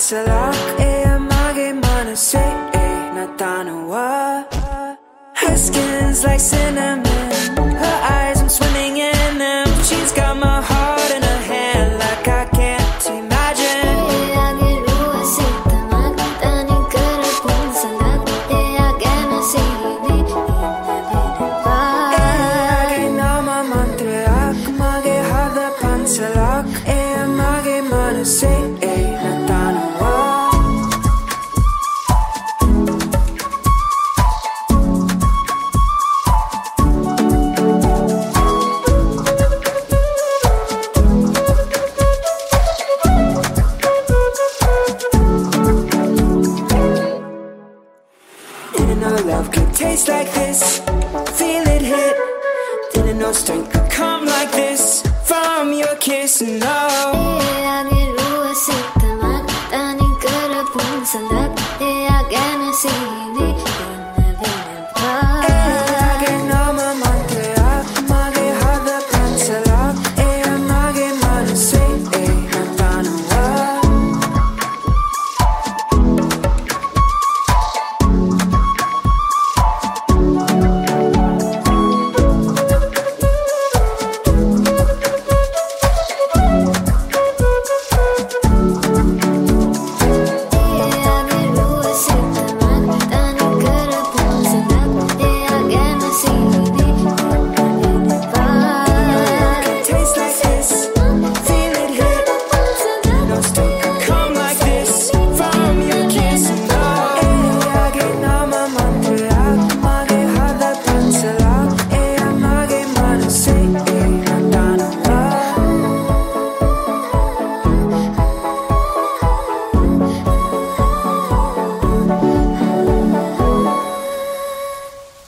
반사락에야마게만 say 나타나와 Her skin's like cinnamon Her eyes, I'm swimming in them She's got my heart in her hand like I can't imagine 반사락에야마게만 say 나타나와 Didn't know love could taste like this Feel it hit Didn't know strength could come like this From your kiss, no 이야기로 했을 때만 나는 그를 본 사람 이야기는 시니